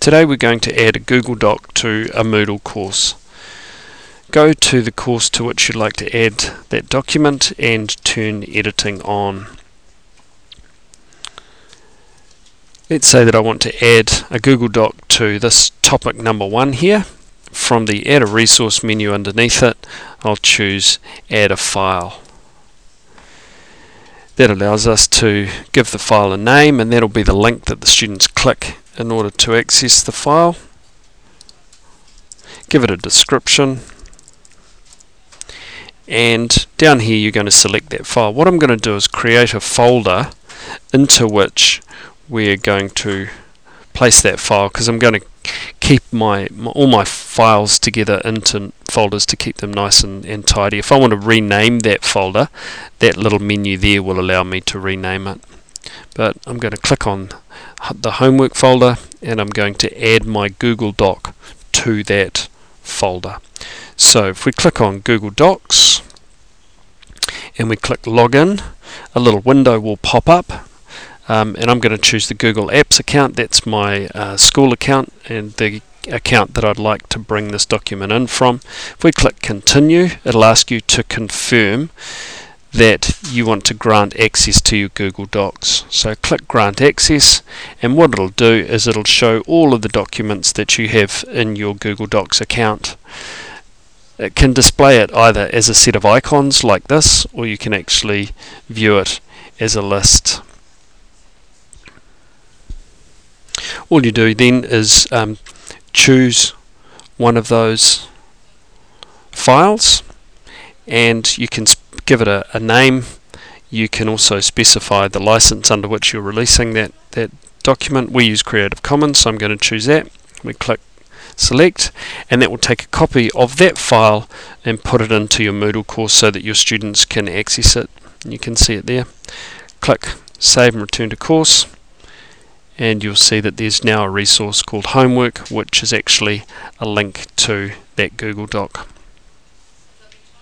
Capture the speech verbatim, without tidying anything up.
Today we're going to add a Google Doc to a Moodle course. Go to the course to which you'd like to add that document and turn editing on. Let's say that I want to add a Google Doc to this topic number one here. From the Add a Resource menu underneath it, I'll choose Add a File. That allows us to give the file a name, and that'll be the link that the students click in order to access the file. Give it a description, and down here you're going to select that file. What I'm going to do is create a folder into which we're going to place that file, because I'm going to keep my, my all my files together into folders to keep them nice and, and tidy. If I want to rename that folder, that little menu there will allow me to rename it. But I'm going to click on the homework folder, and I'm going to add my Google Doc to that folder. So if we click on Google Docs and we click Login, a little window will pop up. Um, and I'm going to choose the Google Apps account. That's my uh, school account and the account that I'd like to bring this document in from. If we click Continue, it'll ask you to confirm that you want to grant access to your Google Docs. So click Grant Access, and what it'll do is it'll show all of the documents that you have in your Google Docs account. It can display it either as a set of icons like this, or you can actually view it as a list. All you do then is um, choose one of those files, and you can give it a, a name. You can also specify the license under which you're releasing that, that document. We use Creative Commons, so I'm going to choose that. We click Select, and that will take a copy of that file and put it into your Moodle course so that your students can access it. You can see it there. Click Save and Return to Course, and you'll see that there's now a resource called Homework, which is actually a link to that Google Doc.